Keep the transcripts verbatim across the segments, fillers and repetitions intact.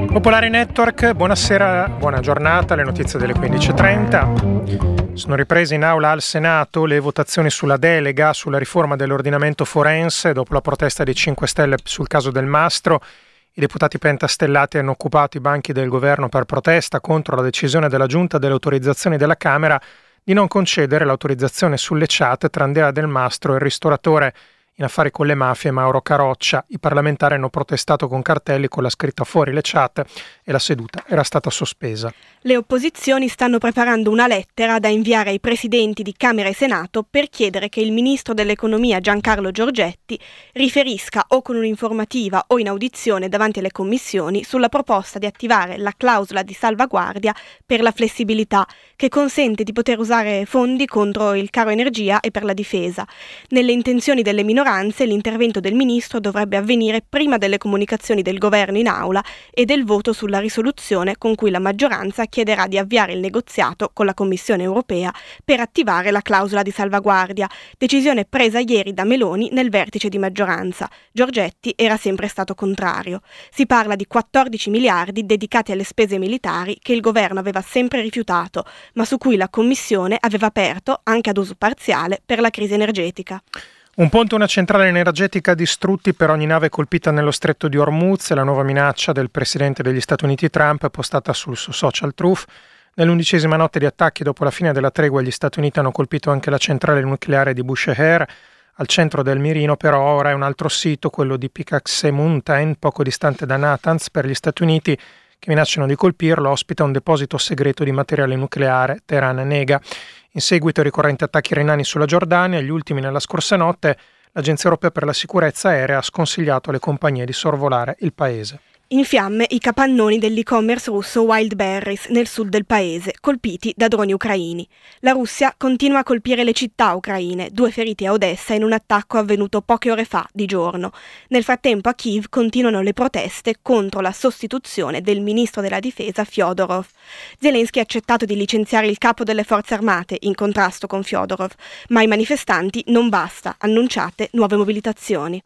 Popolare Network, buonasera, buona giornata, le notizie delle quindici e trenta. Sono riprese in aula al Senato le votazioni sulla delega sulla riforma dell'ordinamento forense dopo la protesta dei cinque Stelle sul caso Del Mastro. I deputati pentastellati hanno occupato i banchi del governo per protesta contro la decisione della Giunta delle autorizzazioni della Camera di non concedere l'autorizzazione sulle chat tra Andrea Del Mastro e il ristoratore in affari con le mafie Mauro Caroccia. I parlamentari hanno protestato con cartelli con la scritta "fuori le chat" e la seduta era stata sospesa. Le opposizioni stanno preparando una lettera da inviare ai presidenti di Camera e Senato per chiedere che il ministro dell'Economia Giancarlo Giorgetti riferisca o con un'informativa o in audizione davanti alle commissioni sulla proposta di attivare la clausola di salvaguardia per la flessibilità, che consente di poter usare fondi contro il caro energia e per la difesa. Nelle intenzioni delle minoranze, l'intervento del ministro dovrebbe avvenire prima delle comunicazioni del governo in aula e del voto sulla risoluzione con cui la maggioranza chiederà di avviare il negoziato con la Commissione europea per attivare la clausola di salvaguardia, decisione presa ieri da Meloni nel vertice di maggioranza. Giorgetti era sempre stato contrario. Si parla di quattordici miliardi dedicati alle spese militari che il governo aveva sempre rifiutato, ma su cui la Commissione aveva aperto, anche ad uso parziale, per la crisi energetica. Un ponte e una centrale energetica distrutti per ogni nave colpita nello stretto di Hormuz è la nuova minaccia del presidente degli Stati Uniti Trump postata sul suo social Truth. Nell'undicesima notte di attacchi dopo la fine della tregua gli Stati Uniti hanno colpito anche la centrale nucleare di Bushehr. Al centro del mirino però ora è un altro sito, quello di Pickaxe Mountain, poco distante da Natanz. Per gli Stati Uniti, che minacciano di colpirlo, ospita un deposito segreto di materiale nucleare, Teheran nega. In seguito ai ricorrenti attacchi iranani sulla Giordania, gli ultimi nella scorsa notte, l'Agenzia Europea per la Sicurezza Aerea ha sconsigliato alle compagnie di sorvolare il paese. In fiamme i capannoni dell'e-commerce russo Wildberries nel sud del paese, colpiti da droni ucraini. La Russia continua a colpire le città ucraine, due feriti a Odessa in un attacco avvenuto poche ore fa di giorno. Nel frattempo a Kiev continuano le proteste contro la sostituzione del ministro della difesa Fyodorov. Zelensky ha accettato di licenziare il capo delle forze armate in contrasto con Fyodorov, ma ai manifestanti non basta, annunciate nuove mobilitazioni.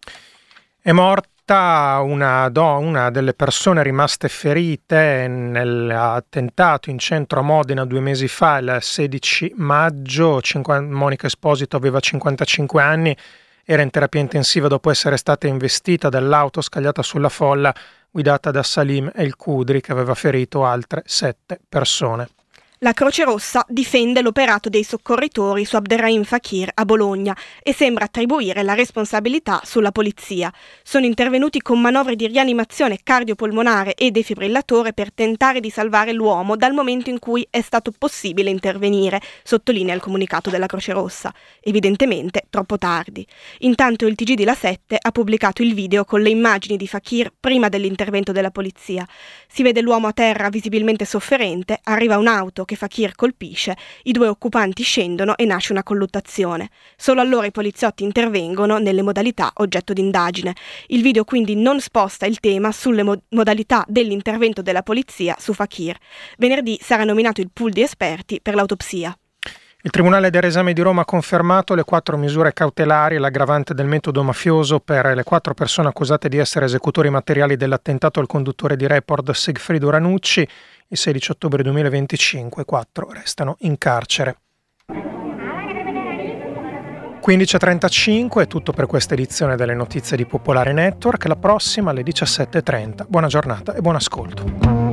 È morta Una, do, una delle persone rimaste ferite nell'attentato in centro a Modena due mesi fa, il sedici maggio. cinquanta, Monica Esposito aveva cinquantacinque anni, era in terapia intensiva dopo essere stata investita dall'auto scagliata sulla folla guidata da Salim El Kudri, che aveva ferito altre sette persone. La Croce Rossa difende l'operato dei soccorritori su Abderrahim Fakir a Bologna e sembra attribuire la responsabilità sulla polizia. Sono intervenuti con manovre di rianimazione cardiopolmonare e defibrillatore per tentare di salvare l'uomo dal momento in cui è stato possibile intervenire, sottolinea il comunicato della Croce Rossa. Evidentemente troppo tardi. Intanto il T G di La sette ha pubblicato il video con le immagini di Fakir prima dell'intervento della polizia. Si vede l'uomo a terra visibilmente sofferente, arriva un'auto che Fakir colpisce, i due occupanti scendono e nasce una colluttazione. Solo allora i poliziotti intervengono nelle modalità oggetto d'indagine. Il video quindi non sposta il tema sulle mo- modalità dell'intervento della polizia su Fakir. Venerdì sarà nominato il pool di esperti per l'autopsia. Il Tribunale del Riesame di Roma ha confermato le quattro misure cautelari e l'aggravante del metodo mafioso per le quattro persone accusate di essere esecutori materiali dell'attentato al conduttore di Report Sigfrido Ranucci. Il sedici ottobre duemilaventicinque, quattro restano in carcere. quindici e trentacinque è tutto per questa edizione delle notizie di Popolare Network. La prossima alle diciassette e trenta. Buona giornata e buon ascolto.